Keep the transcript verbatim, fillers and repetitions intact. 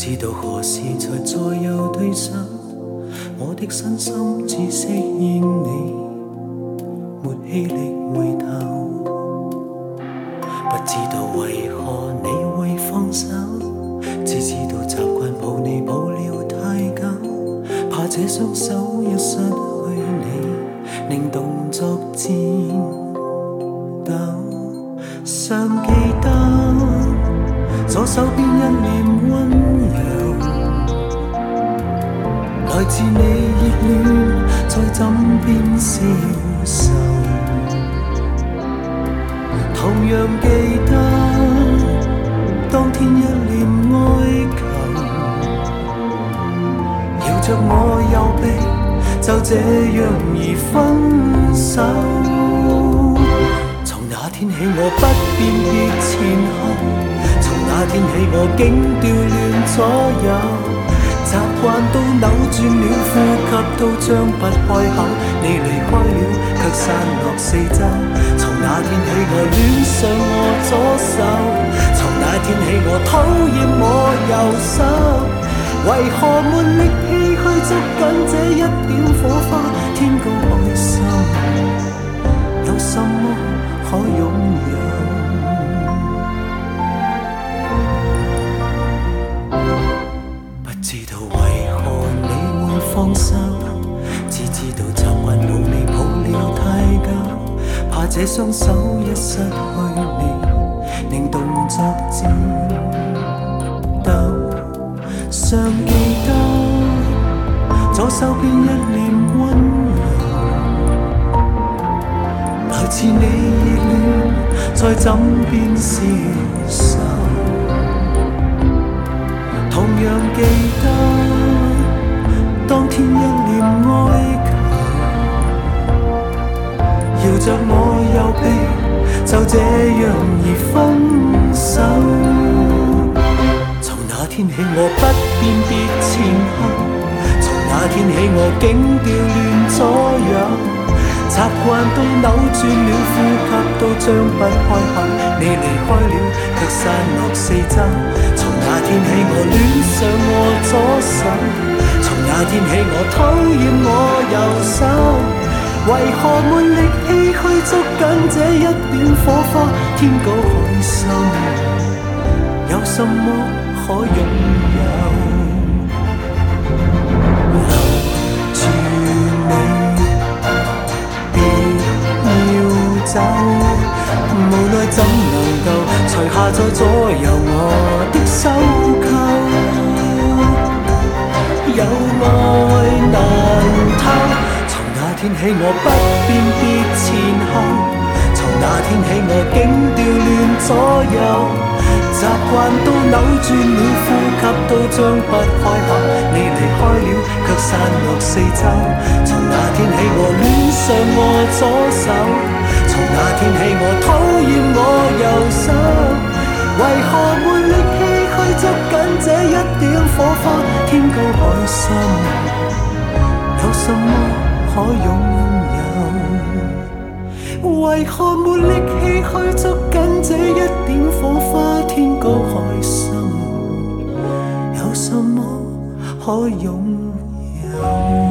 知道何時才再有對手，我的身心只適應你，沒氣力回頭。不知道為何你會放手，只知道習慣抱你抱了太久，怕這雙手一失去你，令動作顫抖。尚記得左手邊一臉溫柔，來自你熱戀在枕邊消受。同樣記得當天一臉哀求，搖着我右臂，就這樣而分手。從那天起我不辨別前後，從那天起我竟調亂左右，習慣都扭轉了，呼吸都張不開口。你離開了，卻散落四周。從那天起我戀上我左手，從那天起我討厭我右手。為何沒力氣去捉緊這一點火花？天高海深，有什麼可擁有？不知道為何你會放手，只知道習慣抱你抱了太久，怕這雙手一失去你，令動作顫抖。尚記得左手邊一臉溫柔，來自你熱戀在枕邊消受。同樣記得當天一臉哀求，搖着我右臂，就這樣而分手。從那天起我不辨別前後，從那天起我竟調亂左右，習慣都扭轉了，呼吸都張不開口。你離開了，卻散落四周。從那天起我戀上我左手，從那天起我討厭我右手。為何沒力氣去捉緊這一點火花？天高海深，有什麼可擁有？留住你，別要走，無奈怎能夠除下再左右我的手扣？有愛難偷，從那天起我不辨別前後，從那天起我竟調亂左右。習慣都扭轉了，呼吸都張不開口。你離開了，卻散落四周。從那天起我戀上我左手，從那天起我討厭我右手。為何沒力氣去捉緊這一點火花？天高海深，有什麼可擁有？為何沒力氣去捉緊這一點火花？天高海深，有什麼可擁有？